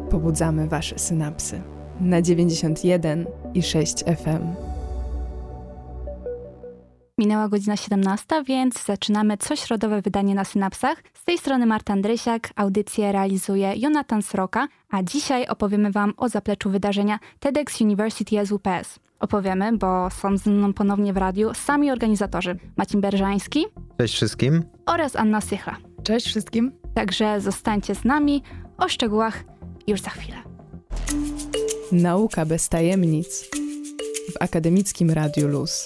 Pobudzamy wasze synapsy na 91,6 FM. Minęła godzina 17, więc zaczynamy cośrodowe wydanie na Synapsach. Z tej strony Marta Andrysiak, audycję realizuje Jonatan Sroka, a dzisiaj opowiemy wam o zapleczu wydarzenia TEDx University SWPS. Opowiemy, bo są ze mną ponownie w radiu sami organizatorzy. Maciej Berżański. Cześć wszystkim. Oraz Anna Sychla. Cześć wszystkim. Także zostańcie z nami, o szczegółach już za chwilę. Nauka bez tajemnic w Akademickim Radiu Luz.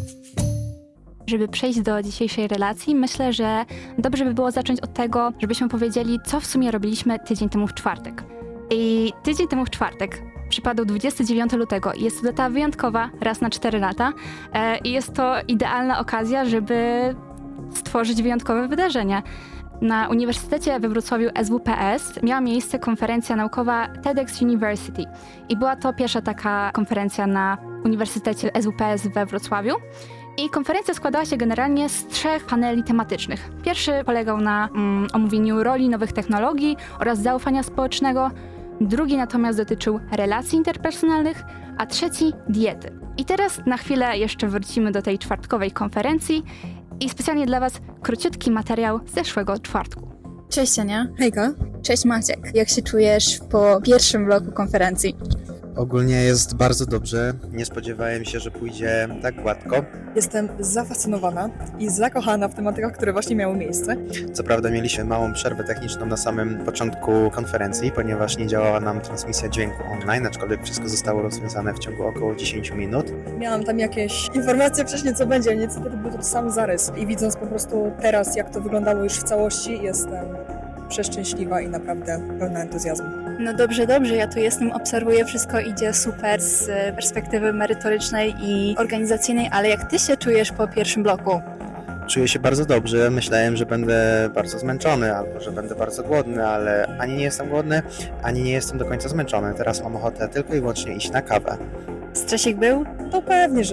Żeby przejść do dzisiejszej relacji, myślę, że dobrze by było zacząć od tego, żebyśmy powiedzieli, co w sumie robiliśmy tydzień temu w czwartek. I tydzień temu w czwartek przypadł 29 lutego. Jest to data wyjątkowa, raz na 4 lata. I jest to idealna okazja, żeby stworzyć wyjątkowe wydarzenie. Na Uniwersytecie we Wrocławiu SWPS miała miejsce konferencja naukowa TEDx University. I była to pierwsza taka konferencja na Uniwersytecie SWPS we Wrocławiu. I konferencja składała się generalnie z 3 paneli tematycznych. Pierwszy polegał na omówieniu roli nowych technologii oraz zaufania społecznego. Drugi natomiast dotyczył relacji interpersonalnych, a trzeci diety. I teraz na chwilę jeszcze wrócimy do tej czwartkowej konferencji i specjalnie dla was króciutki materiał z zeszłego czwartku. Cześć Ania. Hejka. Cześć Maciek. Jak się czujesz po pierwszym bloku konferencji? Ogólnie jest bardzo dobrze. Nie spodziewałem się, że pójdzie tak gładko. Jestem zafascynowana i zakochana w tematach, które właśnie miały miejsce. Co prawda mieliśmy małą przerwę techniczną na samym początku konferencji, ponieważ nie działała nam transmisja dźwięku online, aczkolwiek wszystko zostało rozwiązane w ciągu około 10 minut. Miałam tam jakieś informacje wcześniej, co będzie, niestety był to sam zarys. I widząc po prostu teraz, jak to wyglądało już w całości, jestem przeszczęśliwa i naprawdę pełna entuzjazmu. No dobrze, ja tu jestem, obserwuję, wszystko idzie super z perspektywy merytorycznej i organizacyjnej, ale jak ty się czujesz po pierwszym bloku? Czuję się bardzo dobrze. Myślałem, że będę bardzo zmęczony albo że będę bardzo głodny, ale ani nie jestem głodny, ani nie jestem do końca zmęczony. Teraz mam ochotę tylko i wyłącznie iść na kawę. Stresik był? To pewnie,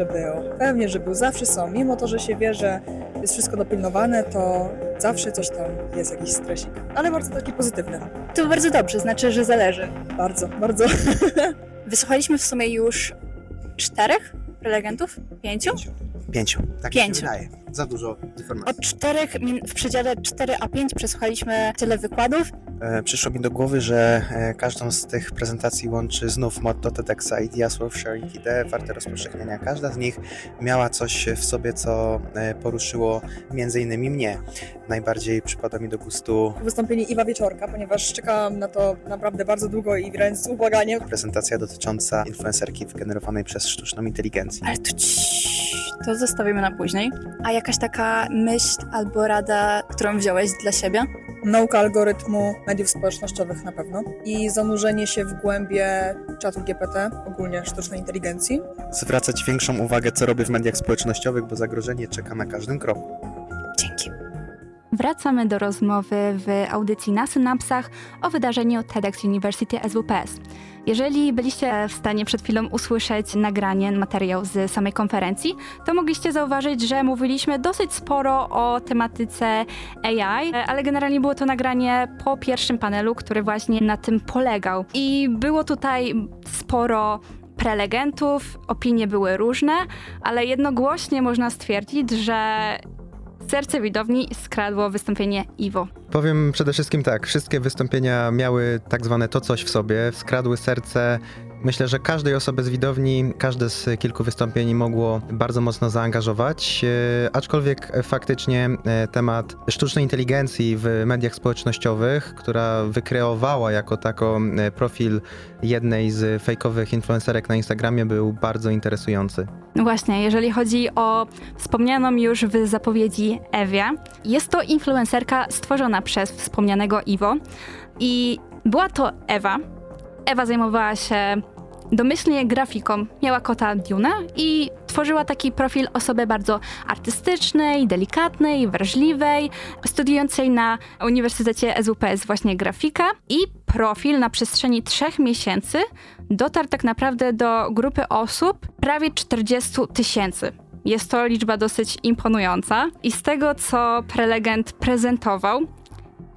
że był. Zawsze są. Mimo to, że się wie, że jest wszystko dopilnowane, to zawsze coś tam jest, jakiś stresik. Ale bardzo taki pozytywny. To bardzo dobrze, znaczy, że zależy. Bardzo. Wysłuchaliśmy w sumie już 4 prelegentów? 5? 5. Tak 5. mi się wydaje. Za dużo informacji. Od 4, w przedziale 4 a 5 przesłuchaliśmy tyle wykładów. Przyszło mi do głowy, że każdą z tych prezentacji łączy znów motto TEDxa Ideas worth sharing, idee warte rozpowszechniania. Każda z nich miała coś w sobie, co poruszyło między innymi mnie. Najbardziej przypada mi do gustu wystąpienie Iwa Wieczorka, ponieważ czekałam na to naprawdę bardzo długo i wręcz z ubłaganiem. Prezentacja dotycząca influencerki wygenerowanej przez sztuczną inteligencję. Ale to zostawimy na później. A jakaś taka myśl albo rada, którą wziąłeś dla siebie? Nauka algorytmu mediów społecznościowych na pewno i zanurzenie się w głębie czatu GPT, ogólnie sztucznej inteligencji. Zwracać większą uwagę, co robię w mediach społecznościowych, bo zagrożenie czeka na każdym kroku. Dzięki. Wracamy do rozmowy w audycji na Synapsach o wydarzeniu TEDx University SWPS. Jeżeli byliście w stanie przed chwilą usłyszeć nagranie, materiał z samej konferencji, to mogliście zauważyć, że mówiliśmy dosyć sporo o tematyce AI, ale generalnie było to nagranie po pierwszym panelu, który właśnie na tym polegał. I było tutaj sporo prelegentów, opinie były różne, ale jednogłośnie można stwierdzić, że serce widowni skradło wystąpienie Iwo. Powiem przede wszystkim tak, wszystkie wystąpienia miały tak zwane to coś w sobie, skradły serce. Myślę, że każdej osoby z widowni, każde z kilku wystąpień mogło bardzo mocno zaangażować, aczkolwiek faktycznie temat sztucznej inteligencji w mediach społecznościowych, która wykreowała jako tako profil jednej z fejkowych influencerek na Instagramie, był bardzo interesujący. No właśnie, jeżeli chodzi o wspomnianą już w zapowiedzi Ewię, jest to influencerka stworzona przez wspomnianego Iwo i była to Ewa. Ewa zajmowała się domyślnie grafiką, miała kota Dune i tworzyła taki profil osoby bardzo artystycznej, delikatnej, wrażliwej, studiującej na Uniwersytecie SWPS właśnie grafikę i profil na przestrzeni 3 miesięcy dotarł tak naprawdę do grupy osób prawie 40 000. Jest to liczba dosyć imponująca i z tego, co prelegent prezentował,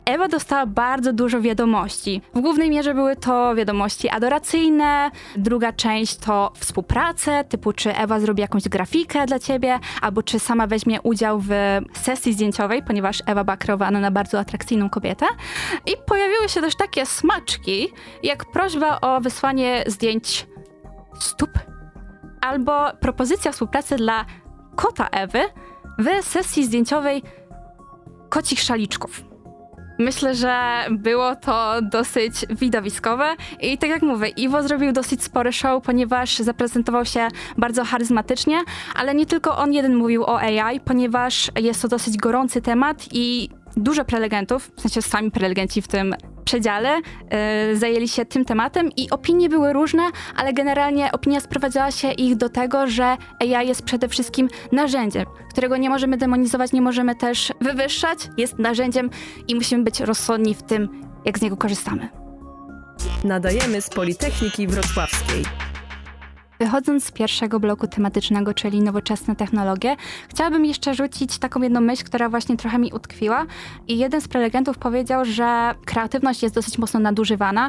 Ewa dostała bardzo dużo wiadomości. W głównej mierze były to wiadomości adoracyjne, druga część to współpracę, typu czy Ewa zrobi jakąś grafikę dla ciebie, albo czy sama weźmie udział w sesji zdjęciowej, ponieważ Ewa była kreowana na bardzo atrakcyjną kobietę. I pojawiły się też takie smaczki, jak prośba o wysłanie zdjęć stóp, albo propozycja współpracy dla kota Ewy w sesji zdjęciowej kocich szaliczków. Myślę, że było to dosyć widowiskowe i tak jak mówię, Iwo zrobił dosyć spory show, ponieważ zaprezentował się bardzo charyzmatycznie, ale nie tylko on jeden mówił o AI, ponieważ jest to dosyć gorący temat i dużo prelegentów, w sensie sami prelegenci w tym przedziale, zajęli się tym tematem i opinie były różne, ale generalnie opinia sprowadzała się ich do tego, że AI jest przede wszystkim narzędziem, którego nie możemy demonizować, nie możemy też wywyższać, jest narzędziem i musimy być rozsądni w tym, jak z niego korzystamy. Nadajemy z Politechniki Wrocławskiej. Wychodząc z pierwszego bloku tematycznego, czyli nowoczesne technologie, chciałabym jeszcze rzucić taką jedną myśl, która właśnie trochę mi utkwiła. I jeden z prelegentów powiedział, że kreatywność jest dosyć mocno nadużywana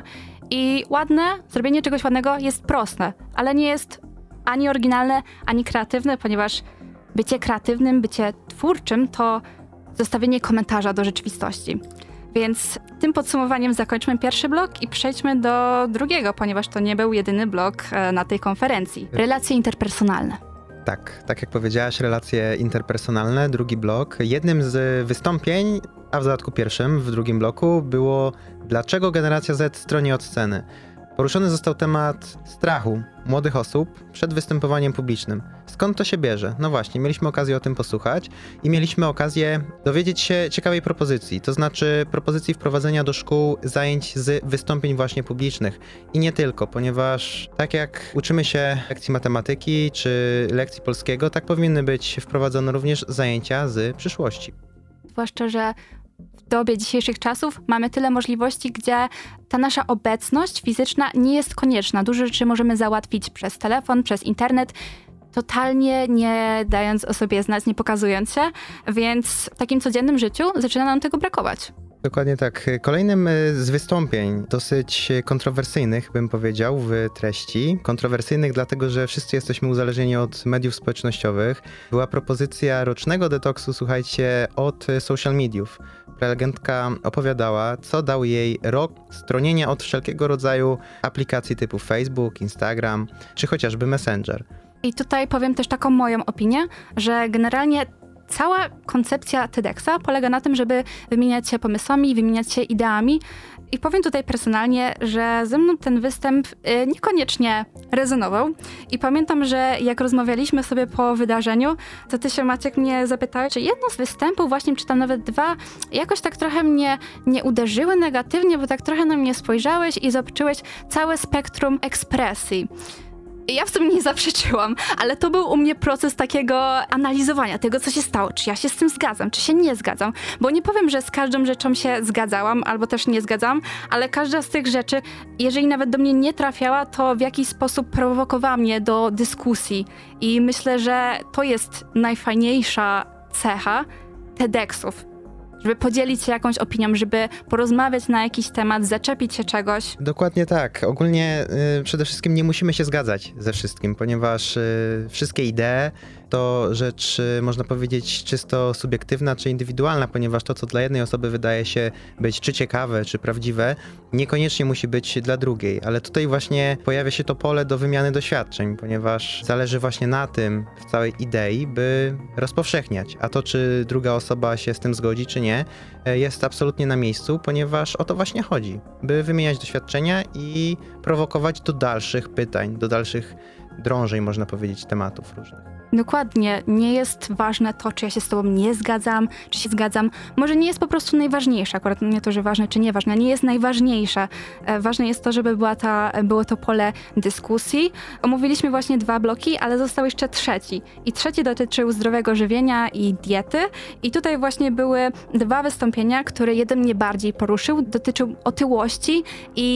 i zrobienie czegoś ładnego jest proste, ale nie jest ani oryginalne, ani kreatywne, ponieważ bycie kreatywnym, bycie twórczym to zostawienie komentarza do rzeczywistości. Więc tym podsumowaniem zakończmy pierwszy blok i przejdźmy do drugiego, ponieważ to nie był jedyny blok na tej konferencji. Relacje interpersonalne. Tak jak powiedziałaś, relacje interpersonalne, drugi blok. Jednym z wystąpień, a w dodatku pierwszym w drugim bloku było dlaczego generacja Z stroni od sceny. Poruszony został temat strachu młodych osób przed występowaniem publicznym. Skąd to się bierze? No właśnie, mieliśmy okazję o tym posłuchać i mieliśmy okazję dowiedzieć się ciekawej propozycji, to znaczy propozycji wprowadzenia do szkół zajęć z wystąpień właśnie publicznych. I nie tylko, ponieważ tak jak uczymy się lekcji matematyki czy lekcji polskiego, tak powinny być wprowadzone również zajęcia z przyszłości. Zwłaszcza, że w dobie dzisiejszych czasów mamy tyle możliwości, gdzie ta nasza obecność fizyczna nie jest konieczna. Dużo rzeczy możemy załatwić przez telefon, przez internet, totalnie nie dając o sobie znać, nie pokazując się, więc w takim codziennym życiu zaczyna nam tego brakować. Dokładnie tak. Kolejnym z wystąpień dosyć kontrowersyjnych, bym powiedział, w treści. Kontrowersyjnych dlatego, że wszyscy jesteśmy uzależnieni od mediów społecznościowych. Była propozycja rocznego detoksu, słuchajcie, od social mediów. Prelegentka opowiadała, co dał jej rok stronienia od wszelkiego rodzaju aplikacji typu Facebook, Instagram, czy chociażby Messenger. I tutaj powiem też taką moją opinię, że generalnie cała koncepcja TEDxa polega na tym, żeby wymieniać się pomysłami, wymieniać się ideami. I powiem tutaj personalnie, że ze mną ten występ niekoniecznie rezonował. I pamiętam, że jak rozmawialiśmy sobie po wydarzeniu, to ty się, Maciek, mnie zapytałeś, czy jedno z występów, właśnie czy tam nawet dwa, jakoś tak trochę mnie nie uderzyły negatywnie, bo tak trochę na mnie spojrzałeś i zobaczyłeś całe spektrum ekspresji. Ja w tym nie zaprzeczyłam, ale to był u mnie proces takiego analizowania tego, co się stało. Czy ja się z tym zgadzam, czy się nie zgadzam. Bo nie powiem, że z każdą rzeczą się zgadzałam, albo też nie zgadzam, ale każda z tych rzeczy, jeżeli nawet do mnie nie trafiała, to w jakiś sposób prowokowała mnie do dyskusji. I myślę, że to jest najfajniejsza cecha TEDxów. Żeby podzielić się jakąś opinią, żeby porozmawiać na jakiś temat, zaczepić się czegoś. Dokładnie tak. Ogólnie przede wszystkim nie musimy się zgadzać ze wszystkim, ponieważ wszystkie idee to rzecz, można powiedzieć, czysto subiektywna czy indywidualna, ponieważ to, co dla jednej osoby wydaje się być czy ciekawe, czy prawdziwe, niekoniecznie musi być dla drugiej. Ale tutaj właśnie pojawia się to pole do wymiany doświadczeń, ponieważ zależy właśnie na tym w całej idei, by rozpowszechniać. A to, czy druga osoba się z tym zgodzi, czy nie, jest absolutnie na miejscu, ponieważ o to właśnie chodzi, by wymieniać doświadczenia i prowokować do dalszych pytań, do dalszych drążej, można powiedzieć, tematów różnych. Dokładnie. Nie jest ważne to, czy ja się z tobą nie zgadzam, czy się zgadzam. Może nie jest po prostu najważniejsze. Akurat nie to, że ważne czy nieważne. Nie jest najważniejsze. Ważne jest to, żeby było to pole dyskusji. Omówiliśmy właśnie 2 bloki, ale został jeszcze trzeci. I trzeci dotyczył zdrowego żywienia i diety. I tutaj właśnie były 2 wystąpienia, które jeden mnie bardziej poruszył. Dotyczył otyłości i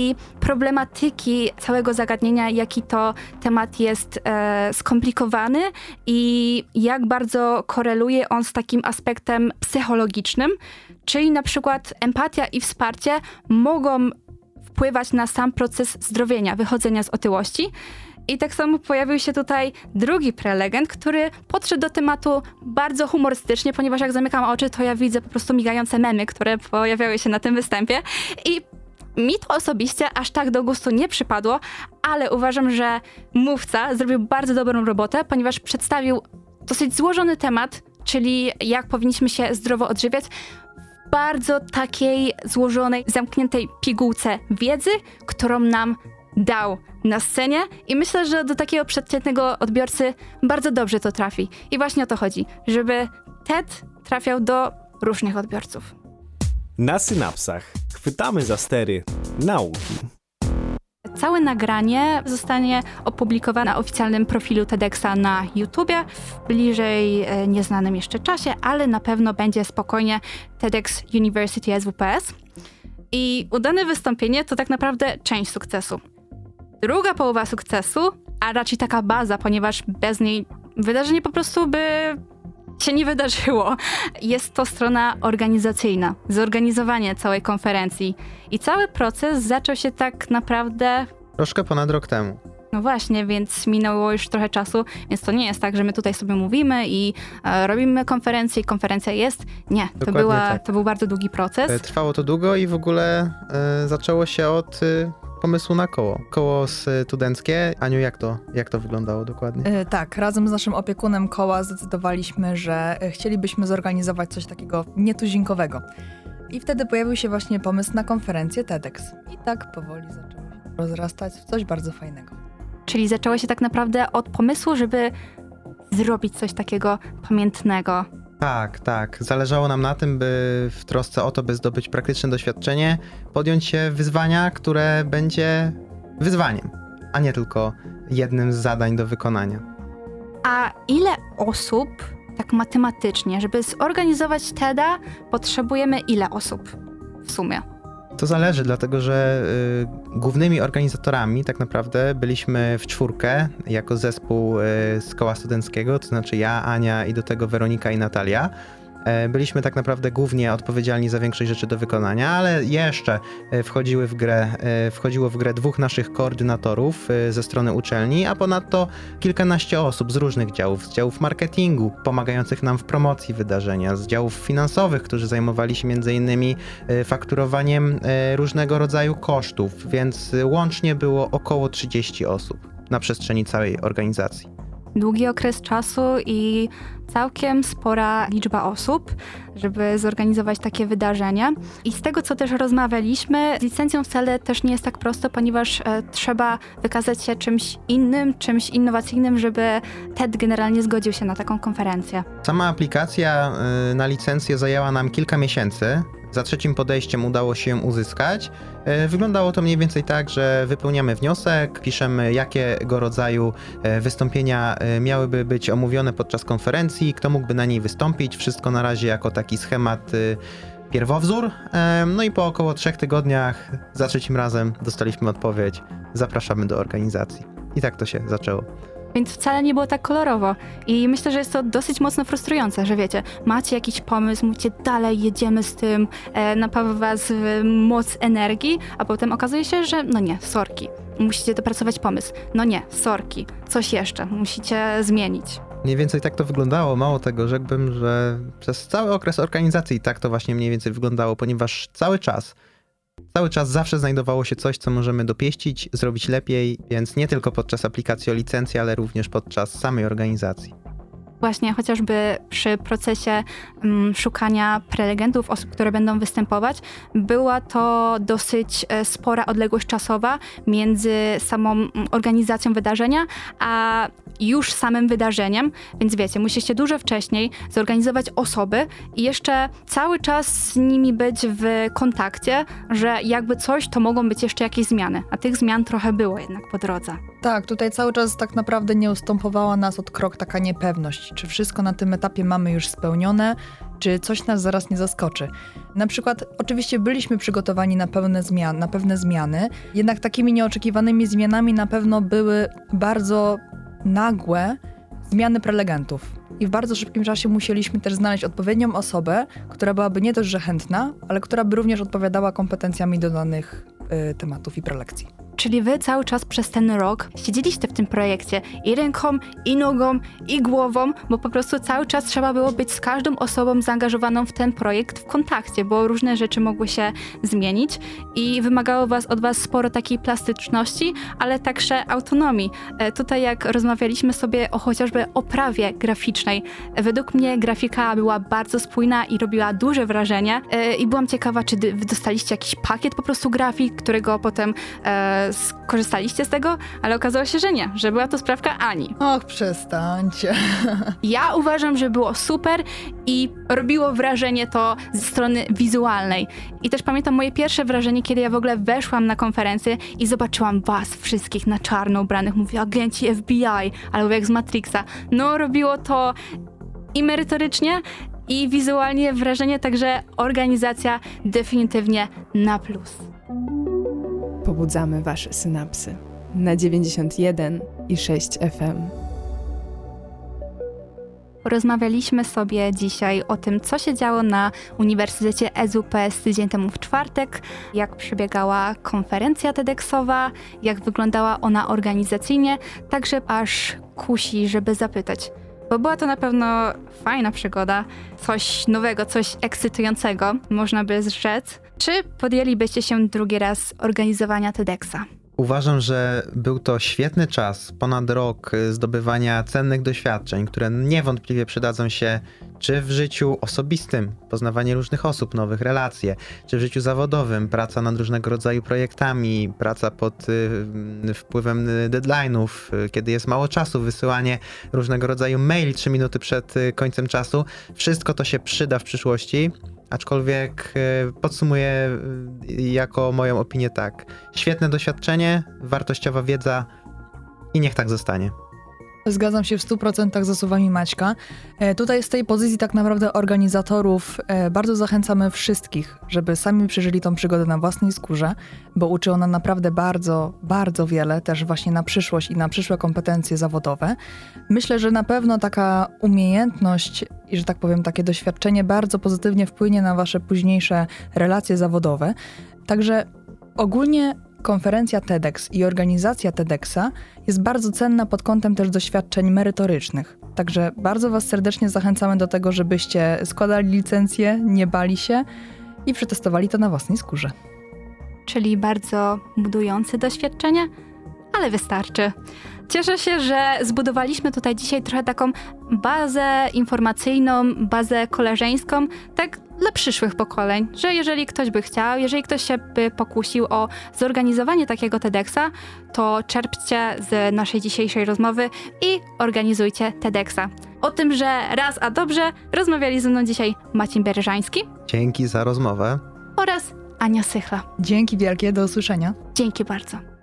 problematyki całego zagadnienia, jaki to temat jest skomplikowany i jak bardzo koreluje on z takim aspektem psychologicznym, czyli na przykład empatia i wsparcie mogą wpływać na sam proces zdrowienia, wychodzenia z otyłości. I tak samo pojawił się tutaj drugi prelegent, który podszedł do tematu bardzo humorystycznie, ponieważ jak zamykam oczy, to ja widzę po prostu migające memy, które pojawiały się na tym występie. I mi to osobiście aż tak do gustu nie przypadło, ale uważam, że mówca zrobił bardzo dobrą robotę, ponieważ przedstawił dosyć złożony temat, czyli jak powinniśmy się zdrowo odżywiać, w bardzo takiej złożonej, zamkniętej pigułce wiedzy, którą nam dał na scenie i myślę, że do takiego przeciętnego odbiorcy bardzo dobrze to trafi. I właśnie o to chodzi, żeby TED trafiał do różnych odbiorców. Na synapsach chwytamy za stery nauki. Całe nagranie zostanie opublikowane na oficjalnym profilu TEDxa na YouTubie w bliżej nieznanym jeszcze czasie, ale na pewno będzie spokojnie TEDx University SWPS. I udane wystąpienie to tak naprawdę część sukcesu. Druga połowa sukcesu, a raczej taka baza, ponieważ bez niej wydarzenie po prostu by się nie wydarzyło. Jest to strona organizacyjna, zorganizowanie całej konferencji. I cały proces zaczął się tak naprawdę Troszkę ponad rok temu. No właśnie, więc minęło już trochę czasu, więc to nie jest tak, że my tutaj sobie mówimy i robimy konferencję i konferencja jest. Nie, to był bardzo długi proces. Trwało to długo i w ogóle zaczęło się od pomysłu na koło. Koło studenckie. Aniu, jak to wyglądało dokładnie? Tak, razem z naszym opiekunem koła zdecydowaliśmy, że chcielibyśmy zorganizować coś takiego nietuzinkowego. I wtedy pojawił się właśnie pomysł na konferencję TEDx. I tak powoli zaczęło się rozrastać w coś bardzo fajnego. Czyli zaczęło się tak naprawdę od pomysłu, żeby zrobić coś takiego pamiętnego. Tak. Zależało nam na tym, by w trosce o to, by zdobyć praktyczne doświadczenie, podjąć się wyzwania, które będzie wyzwaniem, a nie tylko jednym z zadań do wykonania. A ile osób, tak matematycznie, żeby zorganizować TEDa, potrzebujemy ile osób w sumie? To zależy, dlatego że głównymi organizatorami tak naprawdę byliśmy w czwórkę jako zespół z koła studenckiego, to znaczy ja, Ania i do tego Weronika i Natalia. Byliśmy tak naprawdę głównie odpowiedzialni za większość rzeczy do wykonania, ale jeszcze wchodziło w grę dwóch naszych koordynatorów ze strony uczelni, a ponadto kilkanaście osób z różnych działów, z działów marketingu, pomagających nam w promocji wydarzenia, z działów finansowych, którzy zajmowali się m.in. fakturowaniem różnego rodzaju kosztów, więc łącznie było około 30 osób na przestrzeni całej organizacji. Długi okres czasu i całkiem spora liczba osób, żeby zorganizować takie wydarzenie. I z tego, co też rozmawialiśmy, z licencją wcale też nie jest tak prosto, ponieważ trzeba wykazać się czymś innym, czymś innowacyjnym, żeby TED generalnie zgodził się na taką konferencję. Sama aplikacja na licencję zajęła nam kilka miesięcy. Za trzecim podejściem udało się ją uzyskać. Wyglądało to mniej więcej tak, że wypełniamy wniosek, piszemy jakiego rodzaju wystąpienia miałyby być omówione podczas konferencji, kto mógłby na niej wystąpić. Wszystko na razie jako taki schemat pierwowzór. No i po około 3 tygodniach za trzecim razem dostaliśmy odpowiedź: zapraszamy do organizacji. I tak to się zaczęło. Więc wcale nie było tak kolorowo. I myślę, że jest to dosyć mocno frustrujące, że wiecie, macie jakiś pomysł, mówicie dalej, jedziemy z tym, napawa was moc energii, a potem okazuje się, że no nie, sorki, musicie dopracować pomysł. No nie, sorki, coś jeszcze, musicie zmienić. Mniej więcej tak to wyglądało, mało tego, rzekłbym, że przez cały okres organizacji tak to właśnie mniej więcej wyglądało, ponieważ cały czas zawsze znajdowało się coś, co możemy dopieścić, zrobić lepiej, więc nie tylko podczas aplikacji o licencję, ale również podczas samej organizacji. Właśnie chociażby przy procesie szukania prelegentów, osób, które będą występować, była to dosyć spora odległość czasowa między samą organizacją wydarzenia, a już samym wydarzeniem, więc wiecie, musicie dużo wcześniej zorganizować osoby i jeszcze cały czas z nimi być w kontakcie, że jakby coś, to mogą być jeszcze jakieś zmiany, a tych zmian trochę było jednak po drodze. Tak, tutaj cały czas tak naprawdę nie ustępowała nas od krok taka niepewność, czy wszystko na tym etapie mamy już spełnione czy coś nas zaraz nie zaskoczy. Na przykład oczywiście byliśmy przygotowani na pewne zmiany, jednak takimi nieoczekiwanymi zmianami na pewno były bardzo nagłe zmiany prelegentów. I w bardzo szybkim czasie musieliśmy też znaleźć odpowiednią osobę, która byłaby nie dość, że chętna, ale która by również odpowiadała kompetencjami do danych tematów i prelekcji. Czyli wy cały czas przez ten rok siedzieliście w tym projekcie i ręką, i nogą, i głową, bo po prostu cały czas trzeba było być z każdą osobą zaangażowaną w ten projekt w kontakcie, bo różne rzeczy mogły się zmienić i wymagało od was sporo takiej plastyczności, ale także autonomii. Tutaj jak rozmawialiśmy sobie o chociażby oprawie graficznej, według mnie grafika była bardzo spójna i robiła duże wrażenie i byłam ciekawa, czy wy dostaliście jakiś pakiet po prostu grafik, którego potem skorzystaliście z tego, ale okazało się, że nie, że była to sprawka Ani. Och, przestańcie. Ja uważam, że było super i robiło wrażenie to ze strony wizualnej. I też pamiętam moje pierwsze wrażenie, kiedy ja w ogóle weszłam na konferencję i zobaczyłam was wszystkich na czarno ubranych. Mówię, agenci FBI, albo jak z Matrixa. No, robiło to i merytorycznie, i wizualnie wrażenie, także organizacja definitywnie na plus. Pobudzamy wasze synapsy na 91,6 FM. Rozmawialiśmy sobie dzisiaj o tym, co się działo na Uniwersytecie SWPS tydzień temu w czwartek, jak przebiegała konferencja TEDxowa, jak wyglądała ona organizacyjnie, także aż kusi, żeby zapytać. Bo była to na pewno fajna przygoda, coś nowego, coś ekscytującego, można by rzec. Czy podjęlibyście się drugi raz organizowania TEDxa? Uważam, że był to świetny czas, ponad rok zdobywania cennych doświadczeń, które niewątpliwie przydadzą się czy w życiu osobistym, poznawanie różnych osób, nowych relacje, czy w życiu zawodowym, praca nad różnego rodzaju projektami, praca pod wpływem deadline'ów, kiedy jest mało czasu, wysyłanie różnego rodzaju maili 3 minuty przed końcem czasu. Wszystko to się przyda w przyszłości. Aczkolwiek podsumuję jako moją opinię tak. Świetne doświadczenie, wartościowa wiedza i niech tak zostanie. Zgadzam się w 100% ze słowami Maćka. Tutaj z tej pozycji tak naprawdę organizatorów bardzo zachęcamy wszystkich, żeby sami przeżyli tą przygodę na własnej skórze, bo uczy ona naprawdę bardzo, bardzo wiele też właśnie na przyszłość i na przyszłe kompetencje zawodowe. Myślę, że na pewno taka umiejętność i, że tak powiem, takie doświadczenie bardzo pozytywnie wpłynie na wasze późniejsze relacje zawodowe. Także ogólnie konferencja TEDx i organizacja TEDxa jest bardzo cenna pod kątem też doświadczeń merytorycznych. Także bardzo was serdecznie zachęcamy do tego, żebyście składali licencję, nie bali się i przetestowali to na własnej skórze. Czyli bardzo budujące doświadczenie, ale wystarczy. Cieszę się, że zbudowaliśmy tutaj dzisiaj trochę taką bazę informacyjną, bazę koleżeńską, tak dla przyszłych pokoleń, że jeżeli ktoś by chciał, jeżeli ktoś się by pokusił o zorganizowanie takiego TEDxa, to czerpcie z naszej dzisiejszej rozmowy i organizujcie TEDxa. O tym, że raz a dobrze, rozmawiali ze mną dzisiaj Maciej Berżański. Dzięki za rozmowę. Oraz Ania Sychla. Dzięki wielkie, do usłyszenia. Dzięki bardzo.